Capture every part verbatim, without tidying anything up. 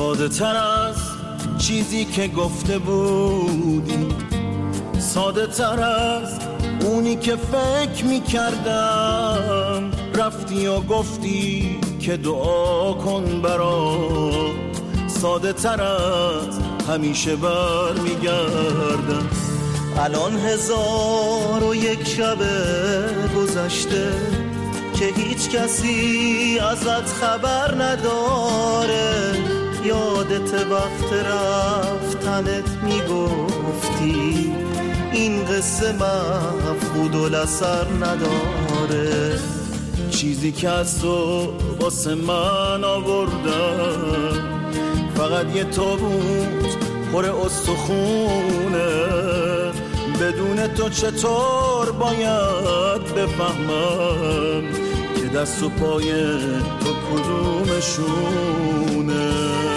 ساده تر از چیزی که گفته بودی، ساده تر از اونی که فکر میکردم. رفتی و گفتی که دعا کن برام، ساده تر از همیشه بر میگردم. الان هزار و یک شب گذشته که هیچ کسی ازت خبر نداره. یادت وقت رفتنت میگفتی این قصه مفقود الاثر نداره. چیزی که از تو واسه من آوردم فقط یه تابوت پر استخونه. بدون تو چطور باید بفهمم که دست و پای تو کدومشونه؟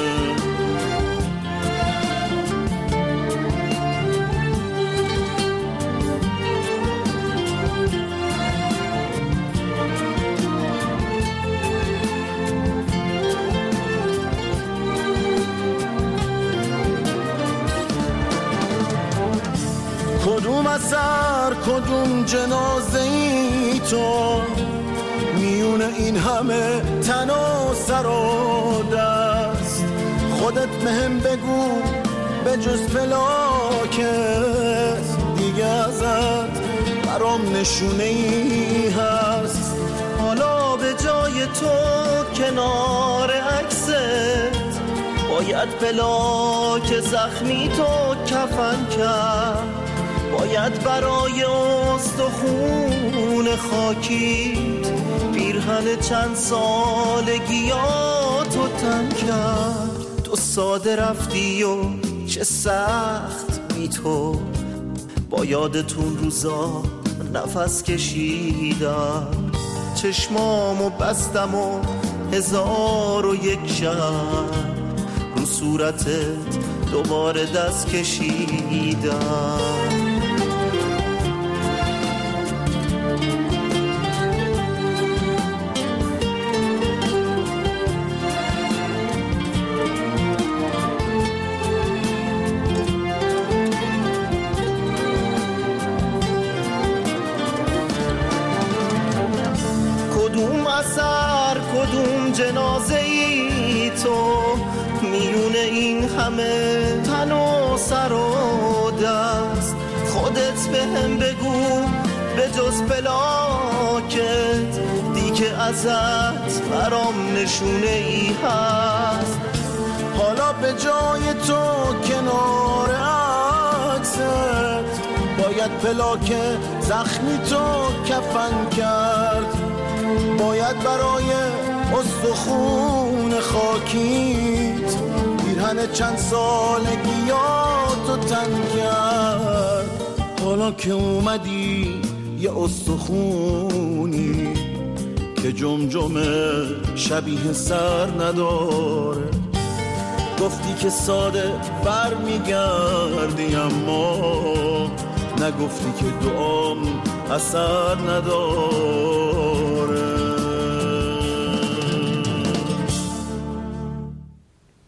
کدوم اثر کدوم جنازه ای تو، میون این همه تن و سر و دست. خودت مهم بگو به جز فلاکت دیگه ازت برام نشونه ای هست. حالا به جای تو کنار عکست باید فلاک زخمی تو کفن کرد. باید برای استخون خاکیت پیرهن چند سالگیاتو تن کرد. تو ساده رفتی و چه سخت بی تو، با یادتون روزا نفس کشیدم. چشمامو بستم و هزار و یک شب رو صورتت دوباره دست کشیدم. کدوم اثر کدوم جنازه ای تو، میون این همه تن و سر و دست. خودت به هم بگو به جز پلاکت دیگه ازت برام نشونه ای هست. حالا به جای تو کنار عکست باید پلاک زخمی تو کفن کرد. باید برای استخون خاکیت پیرهن چند سالگیاتو تن کرد. حالا که اومدی یه استخونی که جمجمه شبیه سر نداره. گفتی که ساده بر میگردی اما نگفتی که دعام اثر نداره.